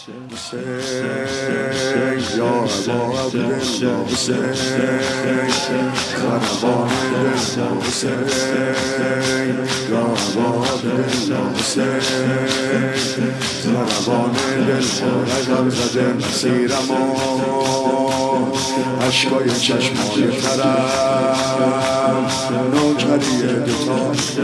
یا ابا عبدالله حسین زربان دل حسین یا ابا عبدالله حسین زربان دل رقم زده مسیرمو عشقای چشمای ترم نوکری دوتا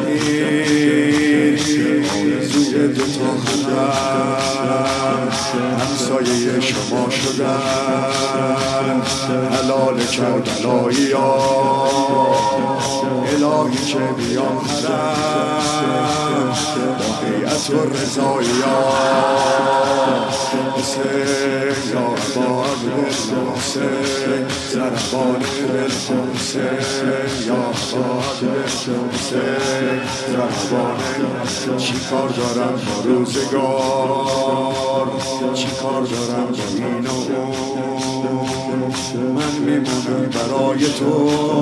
آرزوی دوتا خودم همسایه شما شدن حلال کربلایی ها الهی که بیان حرم با حیعت و رضایی ها حسین یا ابا عبدالله حسین زربان دل حسین یا ابا عبدالله حسین زربان چی کار دارم با روزگار چی کار دارم با این و اون من میمونم برای تو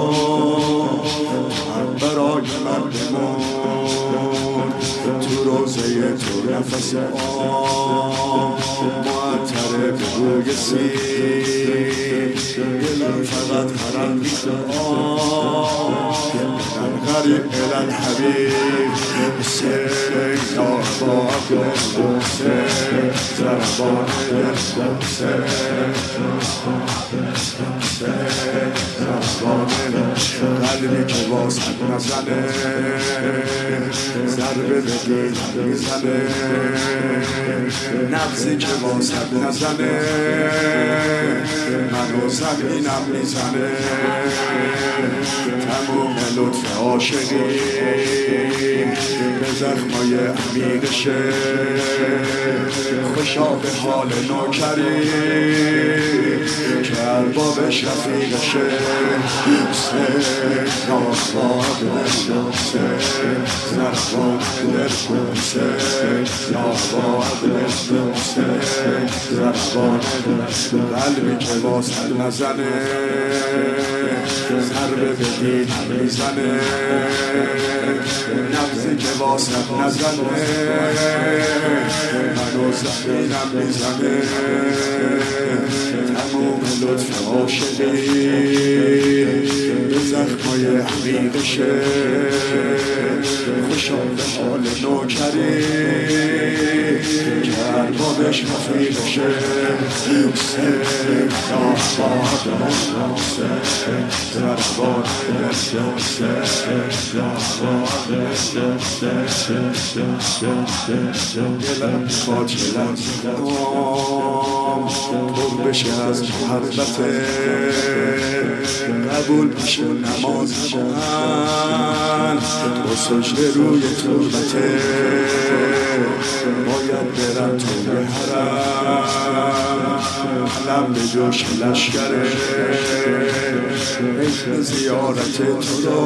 هم برای من بمون تو روزه تو نفس آم معطره به روی سیر دلم فقط حرم میخوام من غریب الالحبیب حسین یا ابا عبدالله حسین زربان دل حسین قلبی که واسه نزنه ضربه به دلم میزنه نبضی که واسه نزنه منو زمینم میزنه تموم لطف عاشقی به زخمای عمیقشه خوشا به حال نوکری که اربابش رفیقشه حسین یا ابا عبدالله حسین زربان دل حسین یا ابا عبدالله حسین زربان قلبی که واسه نزنه ضربه به دیدم میزنه نبضی که واسه نزنه منو زمینم میزنه تموم لطف عاشقی به زخمای عمیقشه خوشا به حال نوکری که اربابش رفیقشه حسین یا ابا عبدالله حسین زربان دل حسین یا ابا عبدالله حسین دلم میخواد که لرزیدم پر بشه از محبته قبول بشه نماز من با سجده روی تربته باید برم توی حرم علم به جوش لشکره عشق زیارت تو رو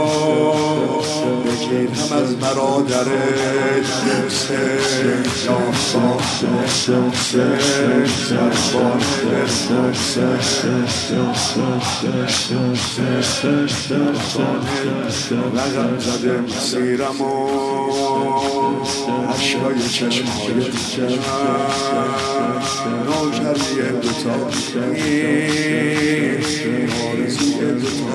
بگیر هم از برادرت حسین یا ابا حسین زربان دل رقم زده مسیرمو عشقای چشمای دیگرم نوکری دوتا آرزوی دوتا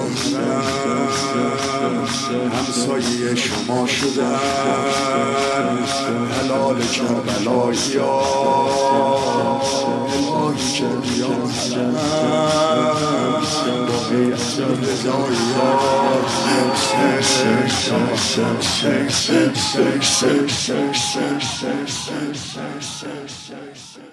همسایه شما شدن حلال کربلایی ها الهی که بیان حرم با حیعت و رضایی ها حسین